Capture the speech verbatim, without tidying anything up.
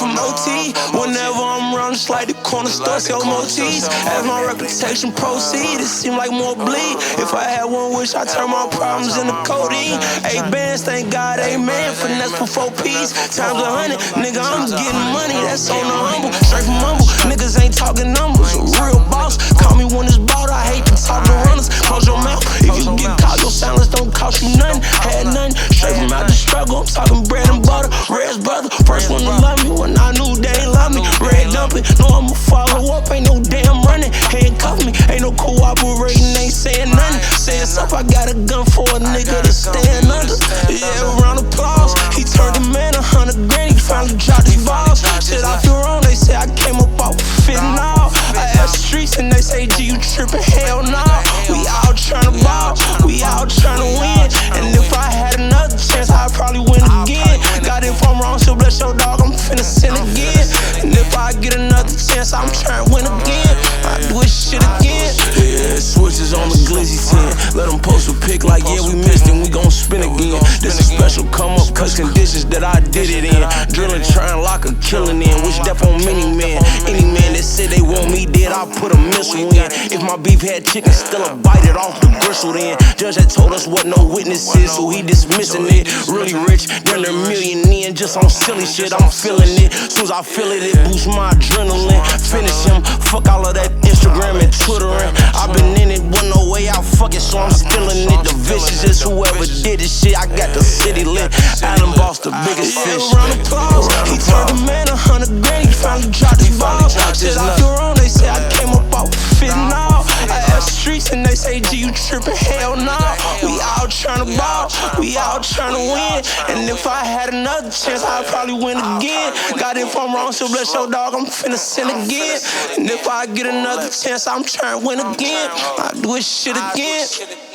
M O T. Whenever I'm around, it's like the corner store sell motifs. As my reputation proceed, it seem like more bleed. If I had one wish, I turn my problems into codeine. Eight bands, thank God, amen. Finesse for four P's, times a hundred. Nigga, I'm getting money, that's on the humble. Straight from humble, niggas ain't talking numbers. A real boss, call me when it's bought. I hate to talk to runners. Close your mouth, if you get caught, your silence don't cost you nothing. Had nothing, straight from out the struggle. I'm talking bread and butter. Red's brother, first one to love me when I knew they ain't love me. Red dumpling, know I'ma follow up, ain't no damn running. Handcuff me, ain't no cooperating, ain't saying nothing. Saying stuff, I got a gun for a nigga to stand under. Yeah, round of applause. He turned the man a hundred grand, he finally dropped his balls. Shit, I feel wrong, they say I came up off fitting all. I asked the streets and they say, G, you trippin'? Hell nah. We out tryna ball, we out tryna win. And if I had another chance, I'd probably win again. God, if I'm wrong, so bless your dog, I'm finna sin again. And if I get another chance, I'm tryna win again. I do this shit again. Yeah, switches on the glizzy ten. Let them post a pic like, yeah, we missed and we gon' spin again. This is special come up, cause conditions that I did it in. Drilling, trying lock a killing in. Wish death on many men. Any man that said they want me dead, I'll put a missile in. If my beef had chicken, still a bite it off the bristle then. Judge had told us what no witnesses, so he dismissing it. Really rich, then they're million in. Just on silly shit, I'm feeling it. Soon as I feel it, it boosts my adrenaline. Finish him, fuck all of that Instagram and Twittering. I've been in it, wasn't no way out, fuck it, so I'm still in it. The vicious is whoever did this shit, I got the city lit. Adam Boss, the biggest fish. Yeah, round of applause. He turned the man a hundred grand, he finally dropped his balls. Shit, I feel wrong, they say I came up off fitting all. I asked the streets and they say, G, you trippin'? Hell nah. We out tryna ball, we out tryna win. And if I had another chance, I'd probably win again. God, if I'm wrong, so bless your dog, I'm finna sin again. And if I get another chance, I'm tryna win again. I do this shit again.